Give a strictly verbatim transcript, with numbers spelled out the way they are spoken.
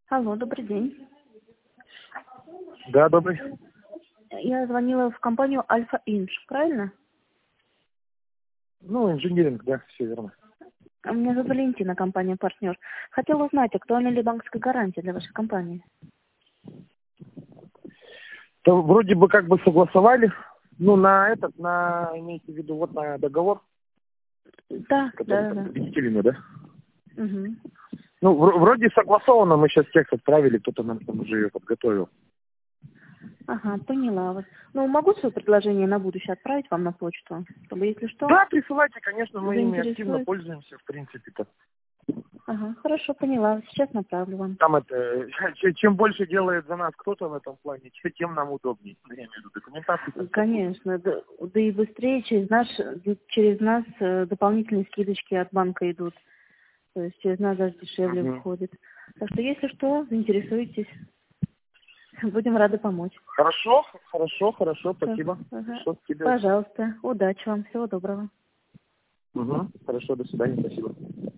Алло, добрый день. Да, добрый. Я звонила в компанию Альфа Инж, правильно? Ну, инжиниринг, да, все верно. А Меня зовут Валентина, компания «Партнер». Хотела узнать, актуальна ли банковская гарантия для вашей компании? То вроде бы как бы согласовали, ну, на этот, на, имеете в виду, вот на договор, Да, который да, там да. победителями, да? да. Угу. Ну, вр- вроде согласовано, мы сейчас текст отправили, кто-то нам там уже ее подготовил. Ага, поняла вас. Ну, могу свое предложение на будущее отправить вам на почту, чтобы, если что, Да, присылайте, конечно, мы ими активно заинтересует. пользуемся, в принципе-то. Ага, хорошо, поняла. Сейчас направлю вам. Там это, ч- чем больше делает за нас кто-то в этом плане, ч- тем нам удобнее. Я имею в виду документацию. там всякую. Конечно, да, да и быстрее через наш, через нас э, дополнительные скидочки от банка идут. То есть через нас даже дешевле Мгм. выходит. Так что, если что, заинтересуйтесь. Будем рады помочь. Хорошо, хорошо, хорошо, Всё. спасибо. Ага. Что тебе? Пожалуйста. Удачи вам. Всего доброго. Угу. Хорошо, до свидания, спасибо.